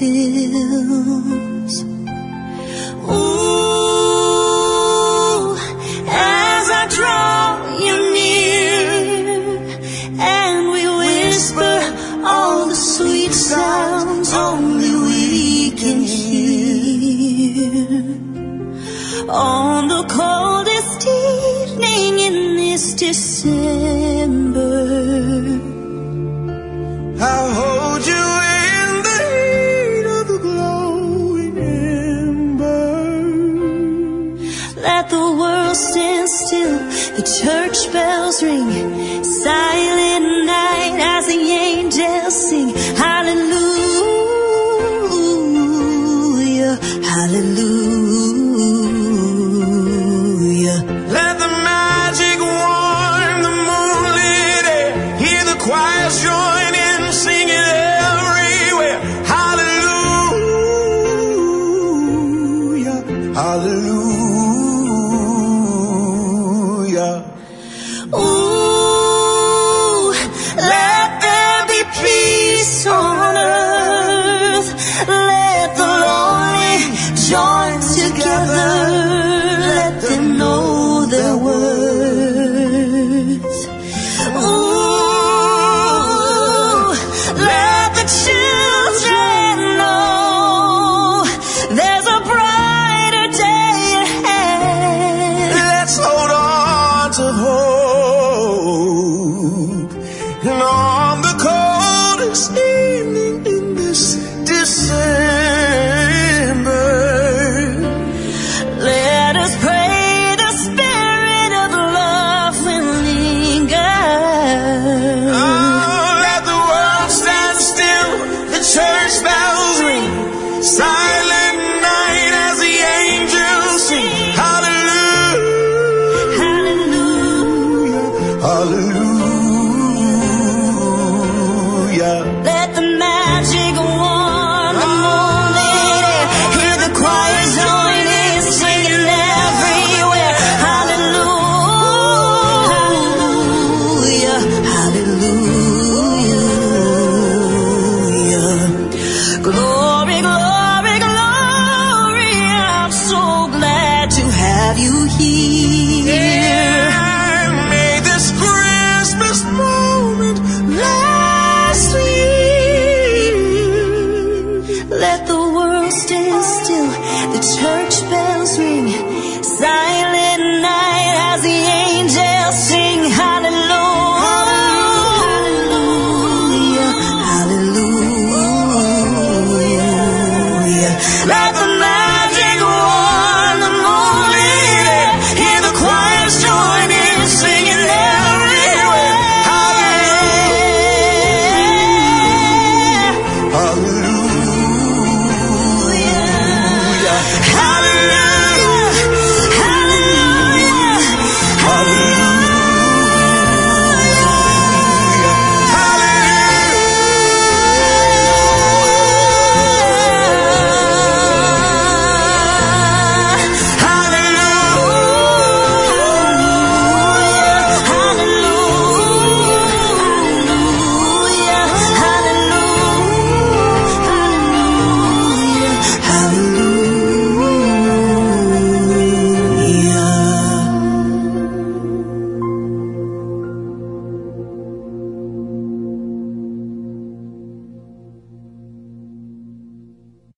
fills. Ooh, as I draw you near, and we whisper all the sweet sounds only we can hear. On the coldest evening in this December, I'll hold you in the heat of the glowing ember. Let the world stand still, the church bells ring. Silent night as the angels sing. Hallelujah, hallelujah. Let the magic warm the moonlit air. Hear the choirs join in, singing everywhere. Hallelujah, hallelujah. Ooh, let there be peace on earth. Let the lonely join together. Let them know their worth. Ooh, let the children know there's a brighter day ahead. Let's hold on to hope. And on the coldest evening in this December, Let us pray the spirit of love will linger. oh, let the world stand still, the church bells ring. Silent night as the angels sing. Hallelujah, Hallelujah. hallelujah. Let the magic warm the moonlit air. Hear the choir join in, singing everywhere. Hallelujah, hallelujah. Glory, glory, glory. I'm so glad to have you here. And may this Christmas moment last year. Let the world stand still, the church bells ring. Silent night as the angels sing.